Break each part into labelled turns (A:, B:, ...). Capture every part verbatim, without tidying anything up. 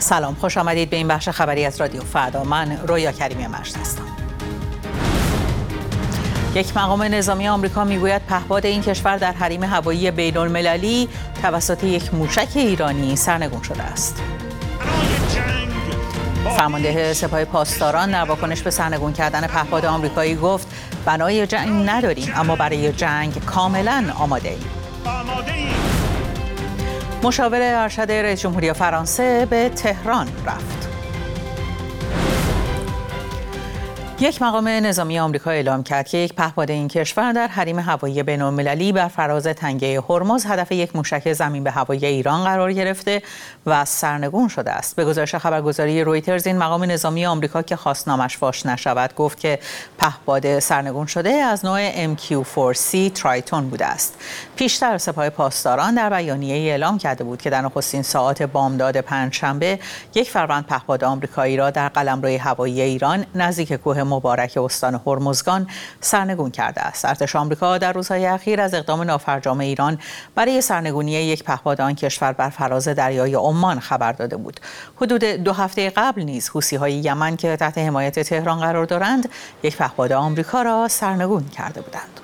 A: سلام، خوش آمدید به این بخش خبری از رادیو فردا. من رویا کریمی مجد هستم. یک مقام نظامی آمریکا میگوید پهپاد این کشور در حریم هوایی بین‌المللی توسط یک موشک ایرانی سرنگون شده است. فرمانده سپاه پاسداران در واکنش به سرنگون کردن پهپاد آمریکایی گفت بنای جنگ نداریم، اما برای جنگ کاملا آماده ایم. مشاور ارشد رئیس جمهوری فرانسه به تهران رفت. یک مقام نظامی آمریکا اعلام کرد که یک پهپاد این کشور در حریم هوایی بین‌المللی بر فراز تنگه هرمز هدف یک موشک زمین به هوایی ایران قرار گرفته و سرنگون شده است. به گزارش خبرگزاری رویترز، این مقام نظامی آمریکا که خواست نامش فاش نشود گفت که پهپاد سرنگون شده از نوع ام کیو فور سی ترایتون بوده است. پیشتر سپاه پاسداران در بیانیه‌ای اعلام کرده بود که در نخستین ساعات بامداد پنجشنبه یک فروند پهپاد آمریکایی را در قلمروی هوایی ایران نزدیک کوه مبارک استان هرمزگان سرنگون کرده است. ارتش آمریکا در روزهای اخیر از اقدام نافرجام ایران برای سرنگونی یک پهپاد آن کشور بر فراز دریای عمان خبر داده بود. حدود دو هفته قبل نیز حوثی‌های یمن که تحت حمایت تهران قرار دارند یک پهپاد آمریکا را سرنگون کرده بودند.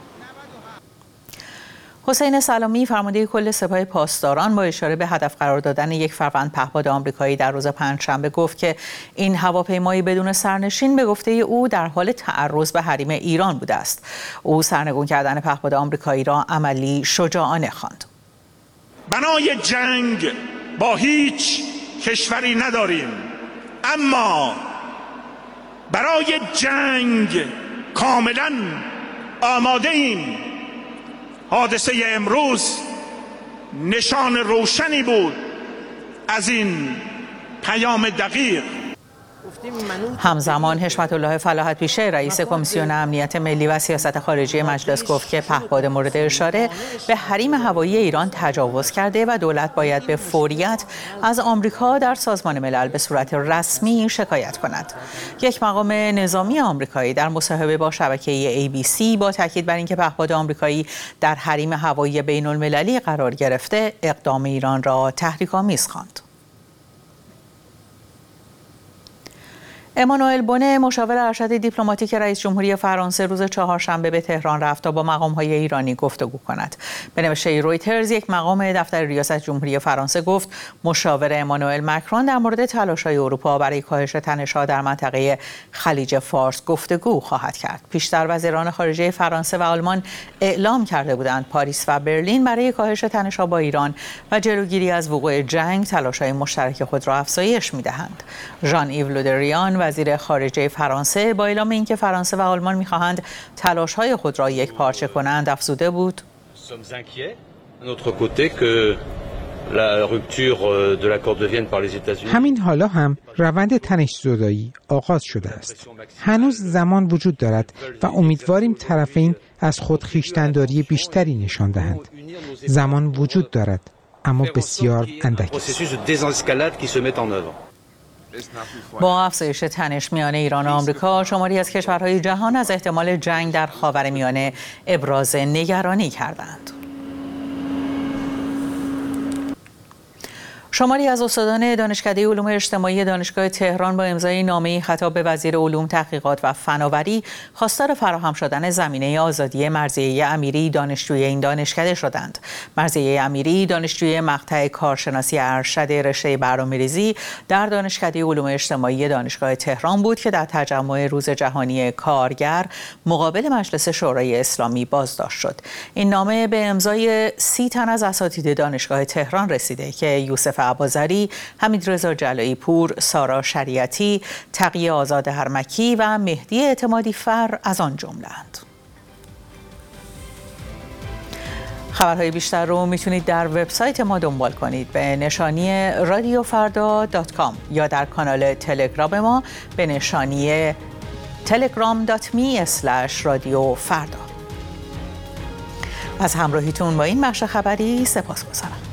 A: حسین سلامی، فرمانده کل سپاه پاسداران، با اشاره به هدف قرار دادن یک فروند پهپاد آمریکایی در روز پنجشنبه گفت که این هواپیمایی بدون سرنشین به گفته او در حال تعرض به حریم ایران بوده است. او سرنگون کردن پهپاد آمریکایی را عملی شجاعانه خواند.
B: بنای جنگ با هیچ کشوری نداریم، اما برای جنگ کاملا آماده ایم. حادثه امروز نشان روشنی بود از این پیام دقیق.
A: همزمان حشمت الله فلاحت پیشه، رئیس کمیسیون امنیت ملی و سیاست خارجی مجلس، گفت که پهپاد مورد اشاره به حریم هوایی ایران تجاوز کرده و دولت باید به فوریت از آمریکا در سازمان ملل به صورت رسمی شکایت کند. یک مقام نظامی آمریکایی در مصاحبه با شبکه ای بی سی با تاکید بر اینکه پهپاد آمریکایی در حریم هوایی بین‌المللی قرار گرفته، اقدام ایران را تحریک‌آمیز خواند. امانوئل بونه، مشاور ارشد دیپلماتیک رئیس جمهوری فرانسه، روز چهارشنبه به تهران رفت تا با مقام‌های ایرانی گفتگو کند. به نوشته رویترز، یک مقام دفتر ریاست جمهوری فرانسه گفت مشاور امانوئل مکرون در مورد تلاش‌های اروپا برای کاهش تنش‌ها در منطقه خلیج فارس گفتگو خواهد کرد. پیشتر وزیران خارجه فرانسه و آلمان اعلام کرده بودند پاریس و برلین برای کاهش تنش‌ها با ایران و جلوگیری از وقوع جنگ تلاش‌های مشترک خود را افزایش می‌دهند. ژان ایو لودریان، وزیر خارجه فرانسه، با اعلام اینکه فرانسه و آلمان می‌خواهند تلاش‌های خود را یک پارچه کنند، افزوده بود:
C: همین حالا هم روند تنش‌زدایی آغاز شده است. هنوز زمان وجود دارد و امیدواریم طرفین از خود خویشتن‌داری بیشتری نشان دهند. زمان وجود دارد، اما بسیار اندک است.
A: با افزایش تنش میان ایران و آمریکا، شماری از کشورهای جهان از احتمال جنگ در خاورمیانه ابراز نگرانی کردند. شماری از استادان دانشکده علوم اجتماعی دانشگاه تهران با امضای نامه‌ای خطاب به وزیر علوم، تحقیقات و فناوری خواستار فراهم شدن زمینه آزادی مرضیه امیری دانشجوی این دانشکده شدند. مرضیه امیری دانشجوی مقطع کارشناسی ارشد رشته برنامه‌ریزی در دانشکده علوم اجتماعی دانشگاه تهران بود که در تجمع روز جهانی کارگر مقابل مجلس شورای اسلامی بازداشت شد. این نامه به امضای سی تن از اساتید دانشگاه تهران رسیده که یوسف اباظری، حمیدرضا جلایی پور، سارا شریعتی، تقی آزاد هرمکی و مهدی اعتمادی فر از آن جمله‌اند. خبرهای بیشتر رو میتونید در وبسایت ما دنبال کنید به نشانی رادیو فردا دات کام یا در کانال تلگرام ما به نشانی تلگرام دات می اسلش رادیو فردا. از همراهیتون با این بخش خبری سپاسگزارم.